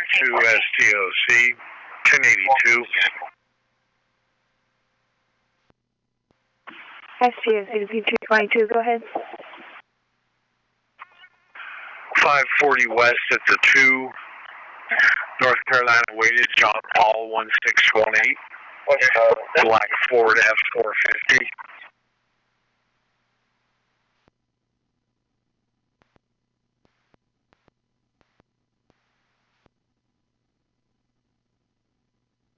to STOC, 1082. STOC to P222, go ahead. 540 West at the 2, North Carolina weighted, John Paul 1618. Black Ford F450.